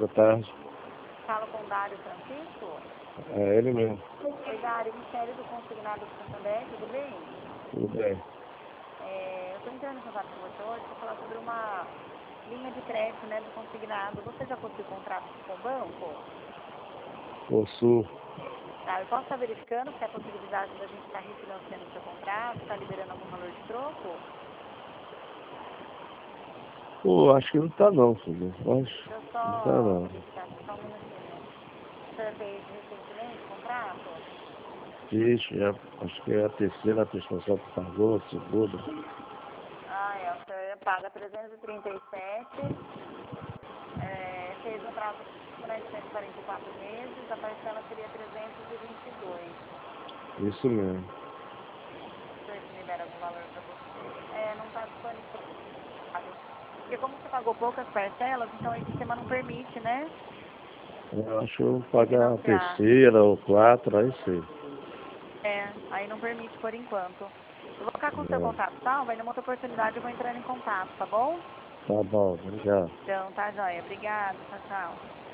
Boa tarde. Falo com o Dário Francisco. É ele mesmo. Oi, Dário, Ministério do Consignado do Santander, tudo bem? Tudo bem. Eu estou entrando em contato com você hoje para falar sobre uma linha de crédito, né, do consignado. Você já conseguiu contrato com o banco? Possuo. Tá, eu posso estar verificando se é a possibilidade da gente estar refinanciando o seu contrato, estar liberando algum valor de troco? Pô, acho que não tá não, filho. Acho Deixa eu não tá só não. verificar aqui, só um minutinho. O senhor fez recentemente o contrato? Ixi, já, acho que é a terceira pessoa que pagou, a segunda. O senhor paga 337, fez um prazo para 144 meses, a parcela seria 322. Isso mesmo. O senhor se libera algum valor para você? Não está disponível. Porque como você pagou poucas parcelas, então o sistema não permite, né? Eu acho que eu vou pagar a Refinanciar. terceira ou quatro, aí sim. Aí não permite por enquanto. Eu vou ficar com o seu É. contato salvo, aí numa outra oportunidade eu vou entrando em contato, tá bom? Tá bom, obrigado. Então, tá joia. Obrigada, tchau, tchau.